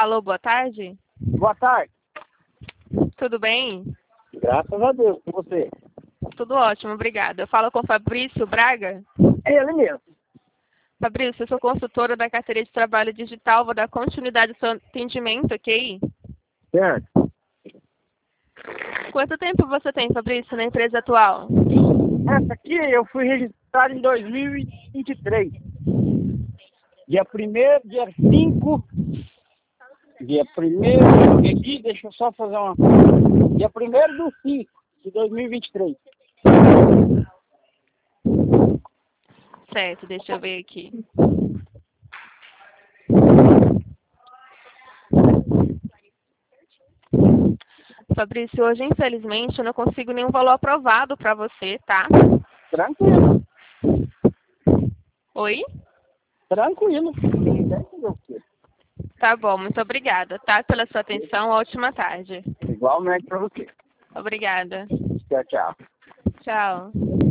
Alô, boa tarde. Boa tarde. Tudo bem? Graças a Deus, com você. Tudo ótimo, obrigada. Eu falo com o Fabrício Braga. É ele mesmo. Fabrício, eu sou consultora da carteira de trabalho digital, vou dar continuidade ao seu atendimento, ok? Certo. Quanto tempo você tem, Fabrício, na empresa atual? Essa aqui eu fui registrado em 2023. Dia 1º, dia 5. Dia 1º, aqui, deixa eu só fazer uma. Dia 1º do 5 de 2023. Certo, deixa eu ver aqui. Fabrício, hoje, infelizmente, eu não consigo nenhum valor aprovado para você, tá? Tranquilo. Oi? Tranquilo. Tá bom, muito obrigada, tá? Pela sua atenção, ótima tarde. Igualmente pra você. Obrigada. Tchau, tchau. Tchau.